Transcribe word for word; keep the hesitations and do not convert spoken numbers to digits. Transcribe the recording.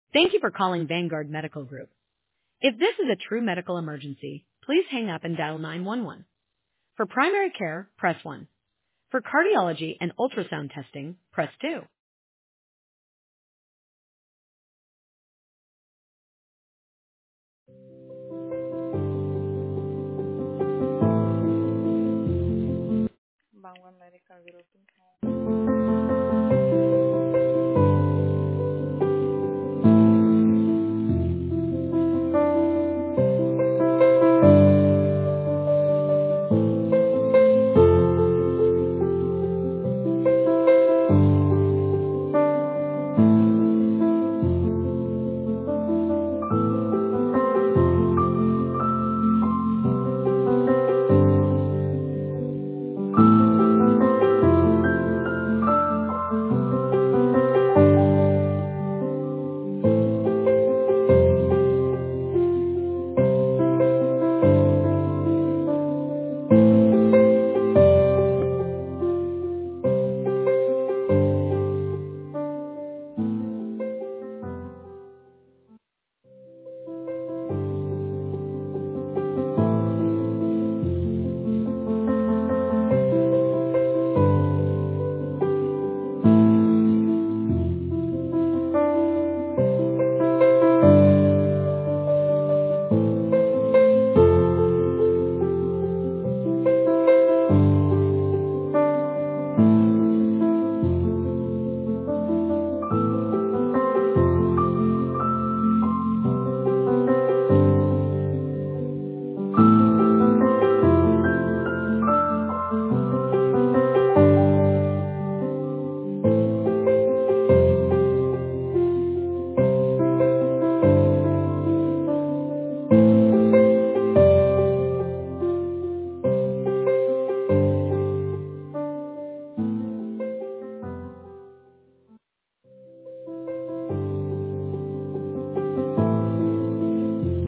Thank you for calling Vanguard Medical Group. If this is a true medical emergency, please hang up and dial nine one one. For primary care, press one. For cardiology and ultrasound testing, press two. Vanguard Medical Group.